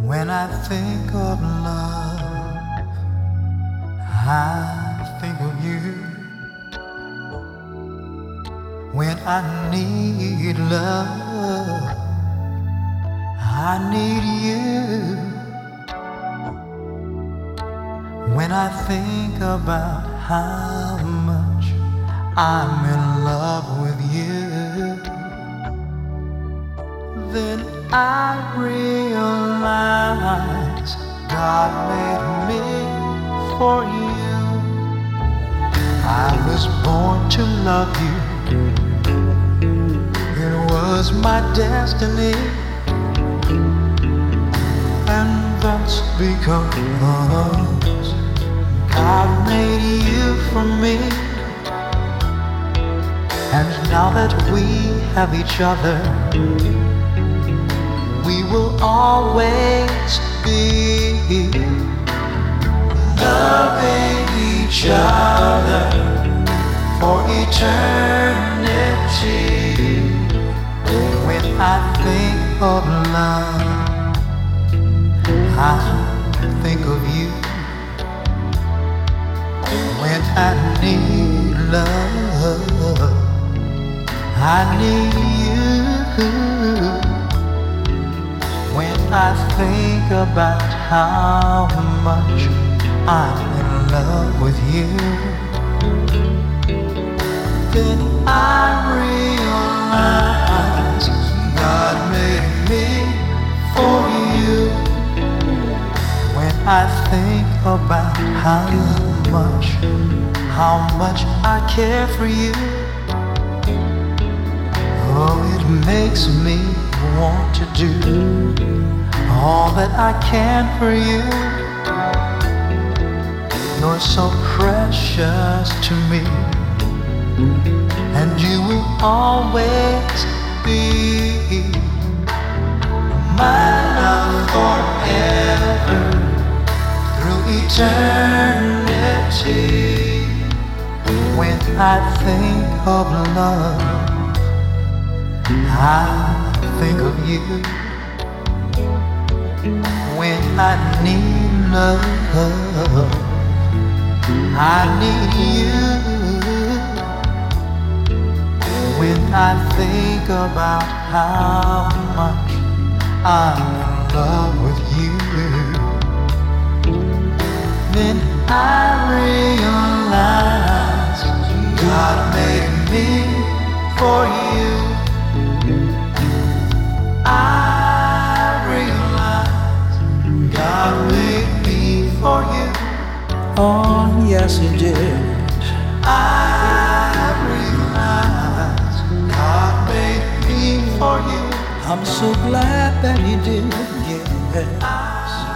When I think of love, I think of you. When I need love, I need you. When I think about how much I'm in love with you, then I realize God made me for you. I was born to love you. It was my destiny. And that's because God made you for me. And now that we have each other, we will always be loving each other for eternity. When I think of love, I think of you. When I need love, I need you. When I think about how much I'm in love with you, then I realize God made me for you. When I think about how much I care for you, oh, it makes me want to do all that I can for you. You're so precious to me, and you will always be my love forever through eternity. When I think of love, I think of you. When I need love, I need you. When I think about how much I'm in love with you, then I realize God made me for you. I realize God made me for you. Oh, yes, He did. I realize God made me for you. I'm so glad that He did. Yes.